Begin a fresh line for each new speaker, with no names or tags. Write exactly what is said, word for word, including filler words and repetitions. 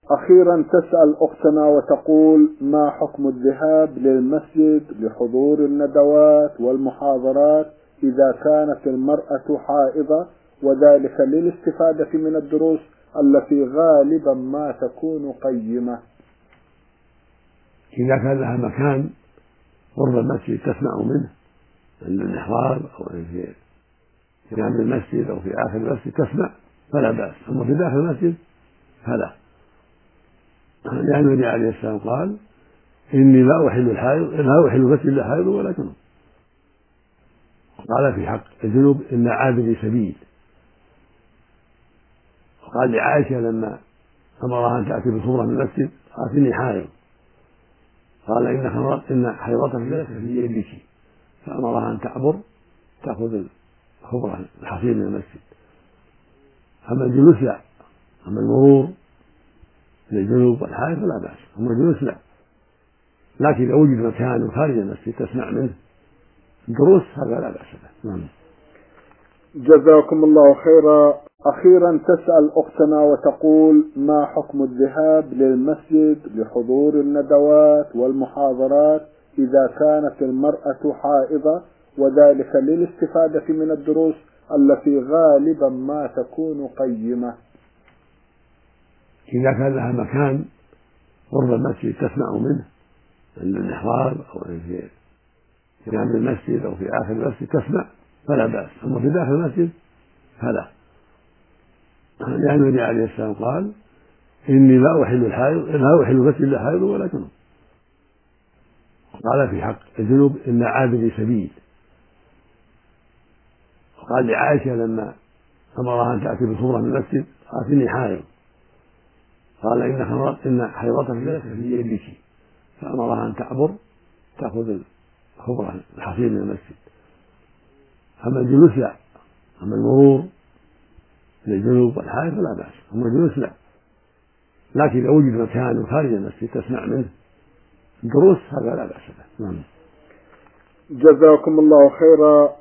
أخيرا تسأل أختنا وتقول: ما حكم الذهاب للمسجد لحضور الندوات والمحاضرات إذا كانت المرأة حائضة، وذلك للاستفادة من الدروس التي غالبا ما تكون قيمة؟
إذا كان لها مكان قرب المسجد تسمع منه عند المحراب أو في جانب المسجد أو في آخر المسجد تسمع فلا بأس، أما في داخل المسجد فلا، لأن النبي عليه السلام قال: إني لا أحل الحائض لا أحل المسجد إلا حائض ولا جنب. قال في حق الجنوب: إن عابري سبيل. وقال لعائشة لما أمرها أن تأتي بخمرة من المسجد قالت: إني حائض. قال: إن خمرت إن حيضتك ليست في يدك، فأمرها أن تعبر تأخذ الخمرة الحصير من المسجد. أما الجلوس لا، أما المرور للجنوب والحائض فلا بأس، أما الجلوس لا، لكن إذا وجد مكان خارج المسجد تسمع منه الدروس هذا لا بأس به. نعم.
جزاكم الله خيرا. أخيرا تسأل أختنا وتقول: ما حكم الذهاب للمسجد لحضور الندوات والمحاضرات إذا كانت المرأة حائضة، وذلك للاستفادة من الدروس التي غالبا ما تكون قيمة؟
إذا كان لها مكان قرب المسجد تسمع منه عند المحراب أو في جانب المسجد أو في آخر المسجد تسمع فلا بأس، أما في داخل المسجد فلا، لأن النبي عليه السلام قال: إني لا أحل الحائض لا أحل المسجد إلا حائض ولا جنب. قال في حق الجنوب: إن عابري سبيل. وقال لعائشة لما أمرها أن تأتي بخمرة من المسجد قالت: إني حائض. قال: إن خمرت إن حيضتك ليست في يدك، فأمرها أن تعبر تأخذ الخمرة الحصير من المسجد. أما الجلوس لا، أما المرور للجنوب والحائض فلا بأس، أما الجلوس لا، لكن إذا وجد مكان خارج المسجد تسمع منه الدروس هذا لا بأس به.
جزاكم الله خيرا.